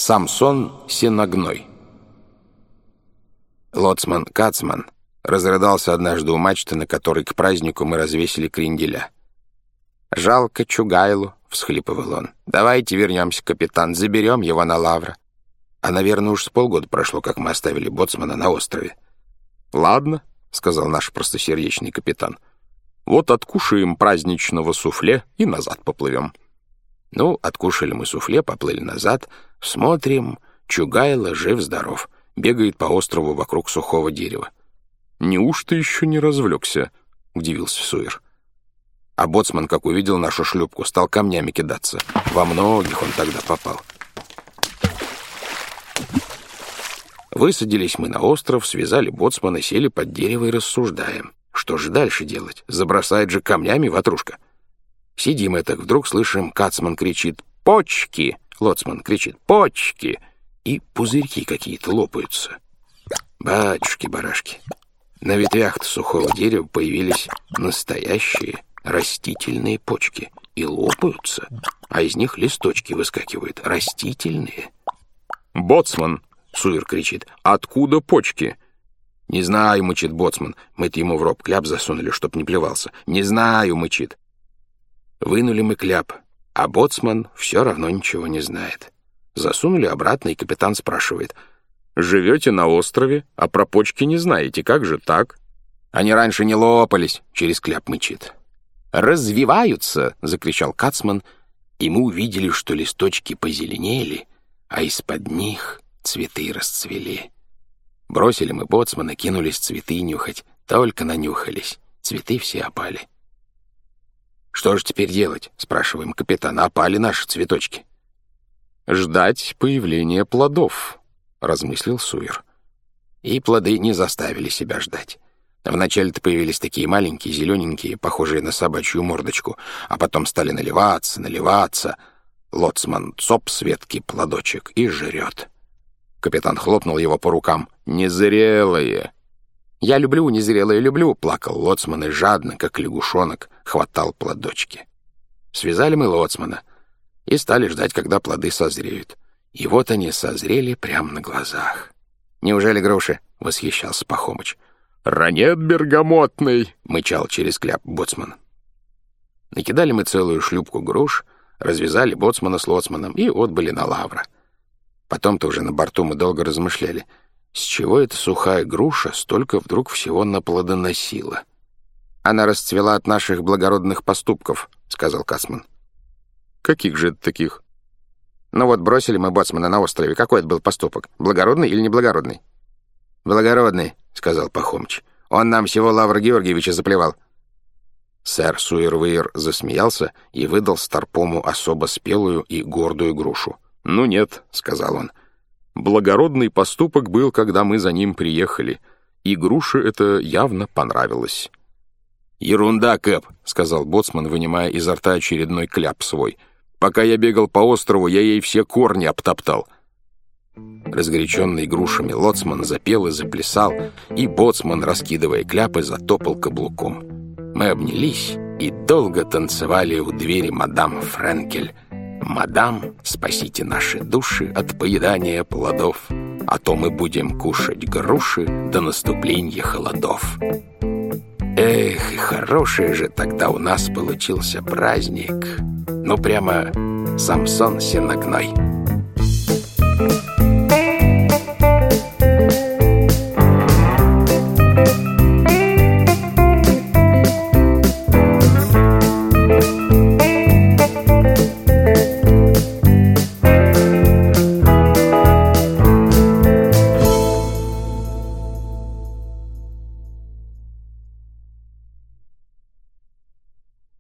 Самсон Сеногной. Лоцман Кацман разрыдался однажды у мачты, на которой к празднику мы развесили кренделя. «Жалко Чугайлу», — всхлипывал он. «Давайте вернемся, капитан, заберем его на Лавра». А, наверное, уж с полгода прошло, как мы оставили боцмана на острове. «Ладно», — сказал наш простосердечный капитан. «Вот откушаем праздничного суфле и назад поплывем». Ну, откушали мы суфле, поплыли назад. Смотрим, Чугайло жив-здоров, бегает по острову вокруг сухого дерева. «Неужто еще не развлекся?» — удивился Суир. А боцман, как увидел нашу шлюпку, стал камнями кидаться. Во многих он тогда попал. Высадились мы на остров, связали боцмана, сели под дерево и рассуждаем. Что же дальше делать? Забросает же камнями ватрушка. Сидим это, вдруг слышим, Кацман кричит «Почки!», лоцман кричит «Почки!», и пузырьки какие-то лопаются. Батюшки-барашки, на ветвях сухого дерева появились настоящие растительные почки и лопаются, а из них листочки выскакивают, растительные. «Боцман!» — Суир кричит. «Откуда почки?» «Не знаю», — мычит боцман. Мы-то ему в рот кляп засунули, чтоб не плевался. «Не знаю», — мычит. Вынули мы кляп, а боцман все равно ничего не знает. Засунули обратно, и капитан спрашивает. «Живете на острове, а про почки не знаете, как же так?» «Они раньше не лопались», — через кляп мычит. «Развиваются!» — закричал Кацман, и мы увидели, что листочки позеленели, а из-под них цветы расцвели. Бросили мы боцмана, кинулись цветы нюхать, только нанюхались, цветы все опали. «Что же теперь делать?» — спрашиваем капитана. «Опали наши цветочки». «Ждать появления плодов», — размыслил Суир. И плоды не заставили себя ждать. Вначале-то появились такие маленькие, зелененькие, похожие на собачью мордочку, а потом стали наливаться. Лоцман цоп с ветки плодочек и жрет. Капитан хлопнул его по рукам. «Незрелые!» «Я люблю, незрелые люблю», — плакал лоцман и жадно, как лягушонок, хватал плодочки. Связали мы лоцмана и стали ждать, когда плоды созреют. И вот они созрели прямо на глазах. «Неужели груши?» — восхищался Пахомыч. «Ранет бергамотный!» — мычал через кляп боцман. Накидали мы целую шлюпку груш, развязали боцмана с лоцманом и отбыли на Лавра. Потом-то уже на борту мы долго размышляли, с чего эта сухая груша столько вдруг всего наплодоносила. «Она расцвела от наших благородных поступков», — сказал Кацман. «Каких же это таких?» «Ну вот бросили мы боцмана на острове. Какой это был поступок? Благородный или неблагородный?» «Благородный», — сказал Пахомыч. «Он нам всего Лавра Георгиевича заплевал». Сэр Суир-Вуир засмеялся и выдал Старпому особо спелую и гордую грушу. «Ну нет», — сказал он. «Благородный поступок был, когда мы за ним приехали, и груше это явно понравилось». «Ерунда, Кэп», — сказал боцман, вынимая изо рта очередной кляп свой. «Пока я бегал по острову, я ей все корни обтоптал». Разгоряченный грушами лоцман запел и заплясал, и боцман, раскидывая кляпы, затопал каблуком. Мы обнялись и долго танцевали у двери мадам Френкель. «Мадам, спасите наши души от поедания плодов, а то мы будем кушать груши до наступления холодов». Эх, и хороший же тогда у нас получился праздник. Ну, прямо Самсон Сеногной.